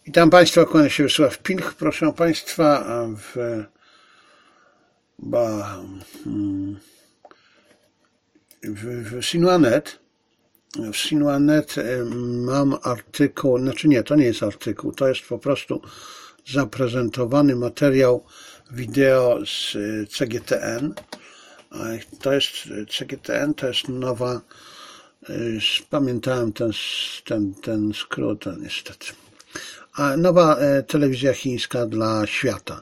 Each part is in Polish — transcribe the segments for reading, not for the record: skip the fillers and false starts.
Witam Państwa, kłania się Wiesław Pilch, proszę Państwa, w Sinua.net. W Sinua.net mam artykuł, znaczy nie, to nie jest artykuł, to jest po prostu zaprezentowany materiał wideo z CGTN. CGTN to jest nowa, pamiętałem ten skrót, niestety. A nowa telewizja chińska dla świata.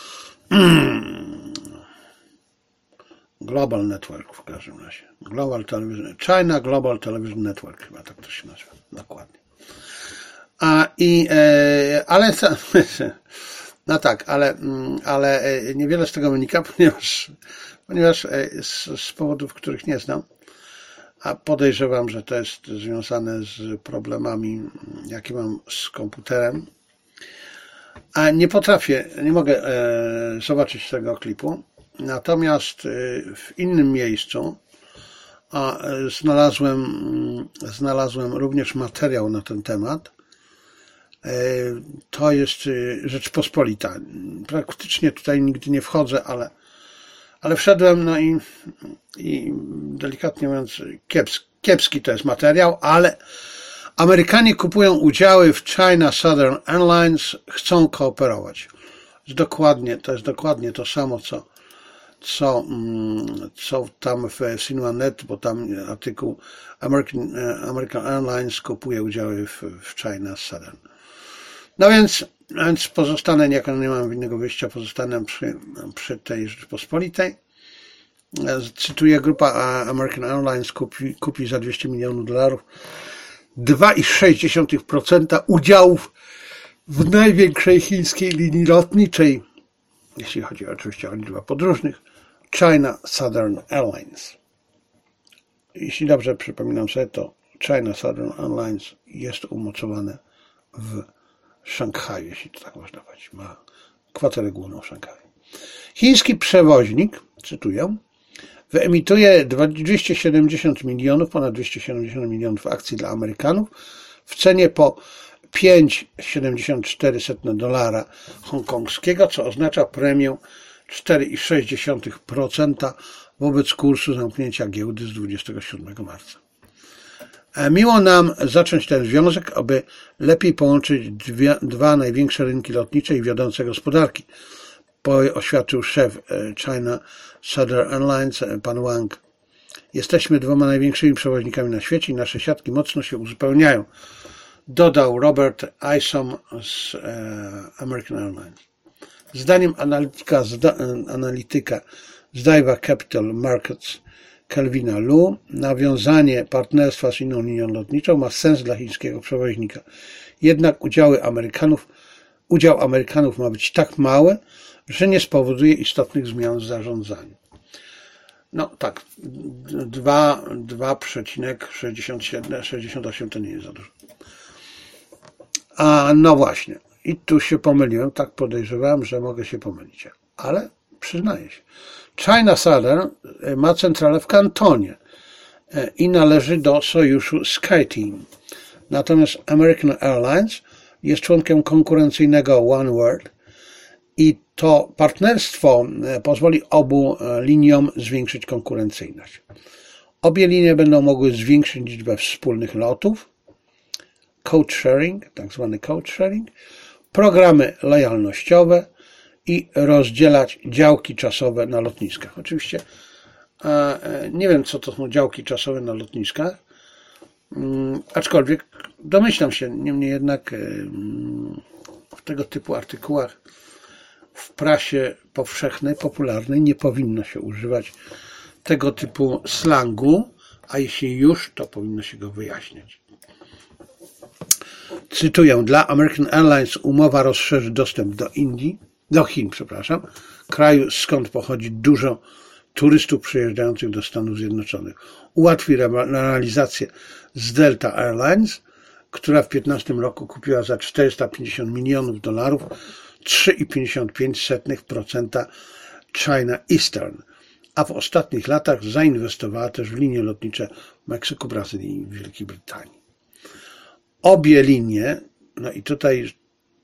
Global Network w każdym razie. China Global Television Network, chyba tak to się nazywa dokładnie. Ale niewiele z tego wynika, ponieważ z powodów, których nie znam, a podejrzewam, że to jest związane z problemami, jakie mam z komputerem. A nie mogę zobaczyć tego klipu. Natomiast w innym miejscu znalazłem również materiał na ten temat. To jest Rzeczpospolita. Praktycznie tutaj nigdy nie wchodzę, ale wszedłem, no i delikatnie mówiąc, kiepski to jest materiał, ale Amerykanie kupują udziały w China Southern Airlines, chcą kooperować. To jest dokładnie to samo, co tam w Sinua.net, bo tam artykuł American Airlines kupuje udziały w China Southern. No więc pozostanę, jak nie mam innego wyjścia, pozostanę przy tej Rzeczpospolitej. Cytuję, grupa American Airlines kupi za $200 milionów 2,6% udziałów w największej chińskiej linii lotniczej, jeśli chodzi oczywiście o liczbę podróżnych, China Southern Airlines. Jeśli dobrze przypominam sobie, to China Southern Airlines jest umocowane w Szanghaju, jeśli to tak można powiedzieć, ma kwaterę główną w Szanghaju. Chiński przewoźnik, cytuję, wyemituje ponad 270 milionów akcji dla Amerykanów w cenie po $5,74 hongkongskiego, co oznacza premię 4,6% wobec kursu zamknięcia giełdy z 27 marca. Miło nam zacząć ten związek, aby lepiej połączyć dwa największe rynki lotnicze i wiodące gospodarki, oświadczył szef China Southern Airlines, pan Wang. Jesteśmy dwoma największymi przewoźnikami na świecie i nasze siatki mocno się uzupełniają, dodał Robert Isom z American Airlines. Zdaniem analityka z Daiwa Capital Markets Kelvina Lu, nawiązanie partnerstwa z inną linią lotniczą ma sens dla chińskiego przewoźnika. Jednak udział Amerykanów ma być tak mały, że nie spowoduje istotnych zmian w zarządzaniu. No tak, 2,68 to nie jest za dużo. No właśnie, i tu się pomyliłem, tak podejrzewałem, że mogę się pomylić, ale przyznaję się. China Southern ma centralę w Kantonie i należy do sojuszu SkyTeam. Natomiast American Airlines jest członkiem konkurencyjnego Oneworld i to partnerstwo pozwoli obu liniom zwiększyć konkurencyjność. Obie linie będą mogły zwiększyć liczbę wspólnych lotów, code sharing, tak zwany code sharing, programy lojalnościowe i rozdzielać działki czasowe na lotniskach. Oczywiście nie wiem, co to są działki czasowe na lotniskach, aczkolwiek domyślam się, niemniej jednak w tego typu artykułach w prasie powszechnej, popularnej nie powinno się używać tego typu slangu, a jeśli już, to powinno się go wyjaśniać. Cytuję, dla American Airlines umowa rozszerzy dostęp do Chin, kraju, skąd pochodzi dużo turystów przyjeżdżających do Stanów Zjednoczonych. Ułatwi realizację z Delta Airlines, która w 2015 roku kupiła za $450 milionów 3,55% China Eastern, a w ostatnich latach zainwestowała też w linie lotnicze w Meksyku, Brazylii i Wielkiej Brytanii. Obie linie, no i tutaj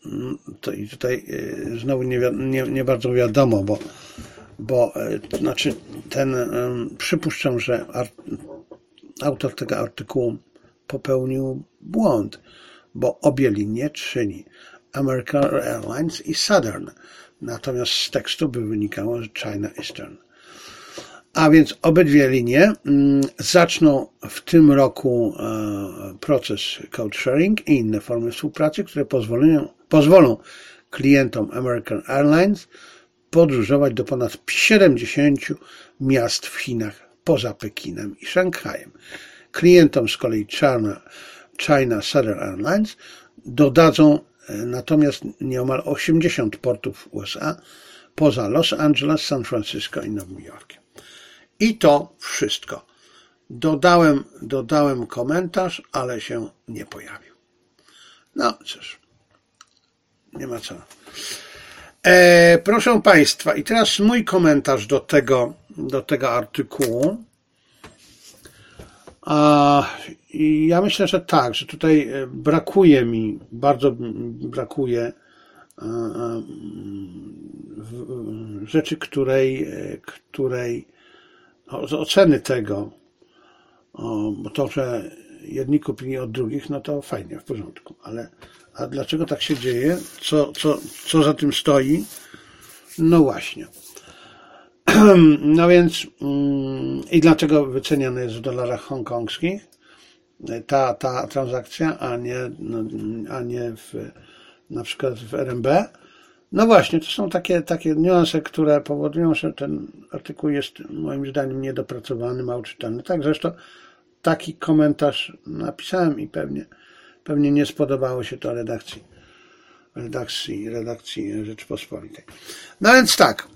to i tutaj znowu nie bardzo wiadomo, bo znaczy przypuszczam, że autor tego artykułu popełnił błąd, bo obie linie, czyli American Airlines i Southern, natomiast z tekstu by wynikało, że China Eastern. A więc obydwie linie zaczną w tym roku proces code sharing i inne formy współpracy, które pozwolą klientom American Airlines podróżować do ponad 70 miast w Chinach poza Pekinem i Szanghajem. Klientom z kolei China Southern Airlines dodadzą natomiast nieomal 80 portów USA poza Los Angeles, San Francisco i Nowym Jorkiem. I to wszystko. Dodałem komentarz, ale się nie pojawił. No cóż, nie ma co. Proszę Państwa, i teraz mój komentarz do tego artykułu. I ja myślę, że tak, że tutaj bardzo brakuje rzeczy, której oceny tego, bo to, że jedni kupili od drugich, no to fajnie, w porządku, a dlaczego tak się dzieje? Co za tym stoi? No właśnie. No więc i dlaczego wyceniana jest w dolarach hongkongskich ta transakcja, a nie na przykład w RMB? No właśnie, to są takie niuanse, które powodują, że ten artykuł jest moim zdaniem niedopracowany, mało czytany. Tak, zresztą taki komentarz napisałem i pewnie nie spodobało się to redakcji Rzeczypospolitej. No więc tak,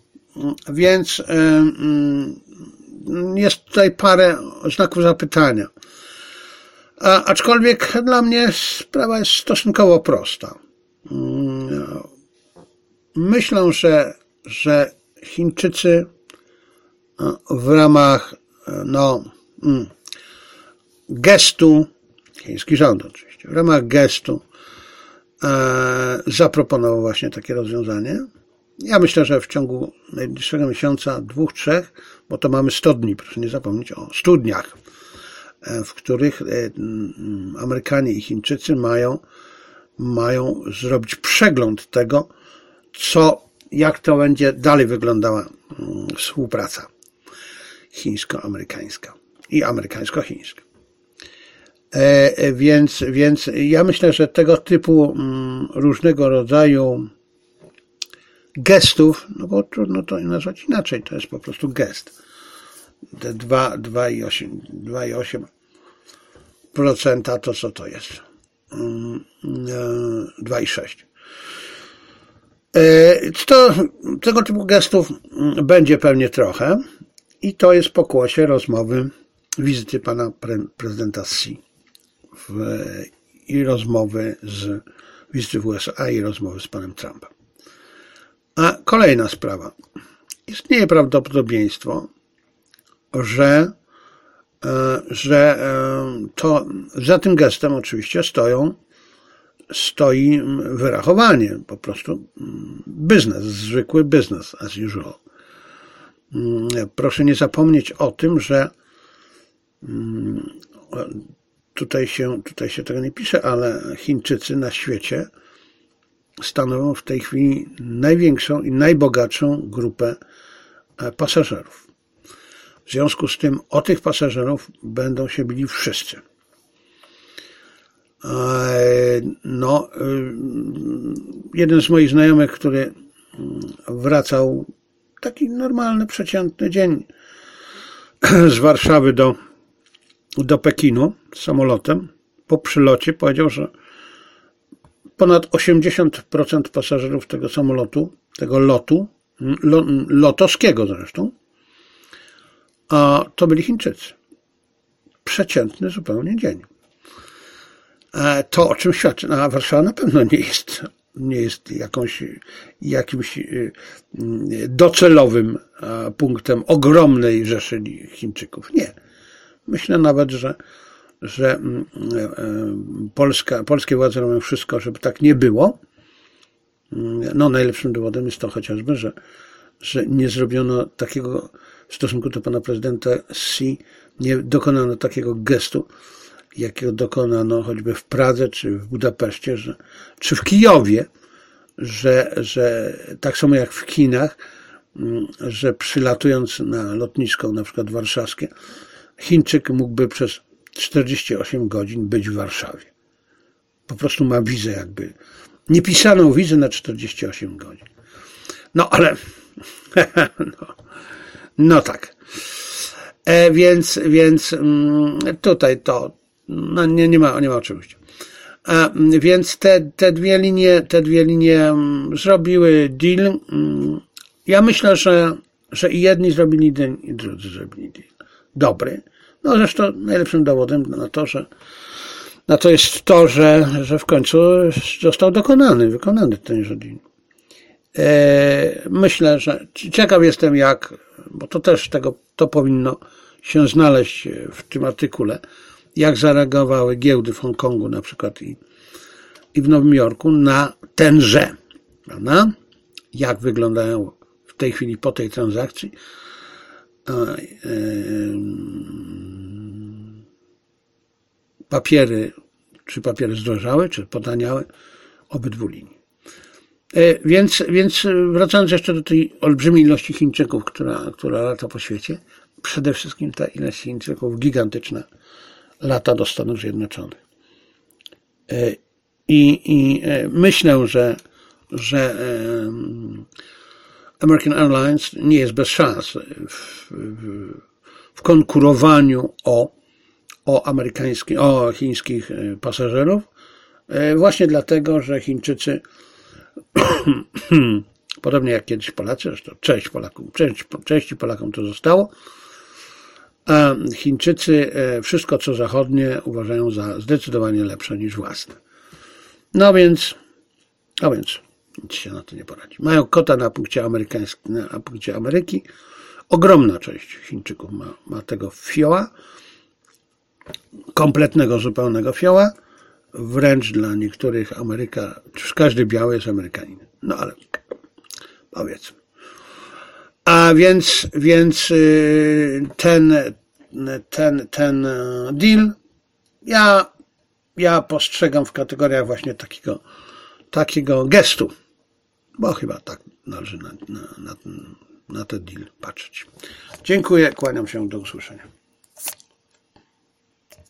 jest tutaj parę znaków zapytania. Aczkolwiek dla mnie sprawa jest stosunkowo prosta. Myślę, że Chińczycy w ramach gestu, chiński rząd oczywiście, w ramach gestu zaproponował właśnie takie rozwiązanie. Ja myślę, że w ciągu najbliższego miesiąca, 2-3, bo to mamy 100 dni, proszę nie zapomnieć o 100 dniach, w których Amerykanie i Chińczycy mają zrobić przegląd tego, jak to będzie dalej wyglądała współpraca chińsko-amerykańska i amerykańsko-chińska. Więc ja myślę, że tego typu różnego rodzaju gestów, no bo trudno to nazwać inaczej, to jest po prostu gest. Te 2,8% to co to jest? 2,6%. Tego typu gestów będzie pewnie trochę i to jest pokłosie rozmowy, wizyty pana prezydenta Xi i wizyty w USA i rozmowy z panem Trumpem. A kolejna sprawa. Istnieje prawdopodobieństwo, że to za tym gestem oczywiście stoi wyrachowanie, po prostu biznes, zwykły biznes as usual. Proszę nie zapomnieć o tym, że tutaj się tego nie pisze, ale Chińczycy na świecie stanowią w tej chwili największą i najbogatszą grupę pasażerów. W związku z tym o tych pasażerów będą się bili wszyscy. Jeden z moich znajomych, który wracał taki normalny, przeciętny dzień z Warszawy do Pekinu samolotem, po przylocie powiedział, że ponad 80% pasażerów tego samolotu, tego lotu, lotowskiego zresztą, a to byli Chińczycy. Przeciętny zupełnie dzień. To o czym świadczy? A Warszawa na pewno nie jest jakimś docelowym punktem ogromnej rzeszy Chińczyków. Nie. Myślę nawet, że polskie władze robią wszystko, żeby tak nie było, No, najlepszym dowodem jest to chociażby, że nie zrobiono takiego w stosunku do pana prezydenta Xi, nie dokonano takiego gestu, jakiego dokonano choćby w Pradze, czy w Budapeszcie, czy w Kijowie, że tak samo jak w Chinach, że przylatując na lotnisko, na przykład warszawskie, Chińczyk mógłby przez 48 godzin być w Warszawie. Po prostu ma wizę jakby, niepisaną wizę na 48 godzin. No ale, no tak. Więc tutaj to, no nie ma oczywiście. Więc te dwie linie zrobiły deal. Ja myślę, że i jedni zrobili deal, i drudzy zrobili deal. Dobry. No zresztą najlepszym dowodem na to jest to, że w końcu został wykonany tenże deal. Myślę, że ciekaw jestem bo to też to powinno się znaleźć w tym artykule, jak zareagowały giełdy w Hongkongu na przykład i w Nowym Jorku na tenże, prawda? Jak wyglądają w tej chwili po tej transakcji papiery, czy papiery zdrożały, czy potaniały obydwu linii. Więc wracając jeszcze do tej olbrzymiej ilości Chińczyków, która lata po świecie, przede wszystkim ta ilość Chińczyków gigantyczna lata do Stanów Zjednoczonych. I myślę, że American Airlines nie jest bez szans w konkurowaniu o chińskich pasażerów, właśnie dlatego, że Chińczycy podobnie jak kiedyś Polacy, zresztą części Polakom to zostało, a Chińczycy wszystko co zachodnie uważają za zdecydowanie lepsze niż własne. No więc nic się na to nie poradzi. Mają kota na punkcie amerykańskim, na punkcie Ameryki. Ogromna część Chińczyków ma tego fioła, kompletnego, zupełnego fioła. Wręcz dla niektórych każdy biały jest Amerykaninem. No ale powiedzmy. A więc ten deal ja postrzegam w kategoriach właśnie takiego gestu, bo chyba tak należy na ten deal patrzeć. Dziękuję, kłaniam się, do usłyszenia.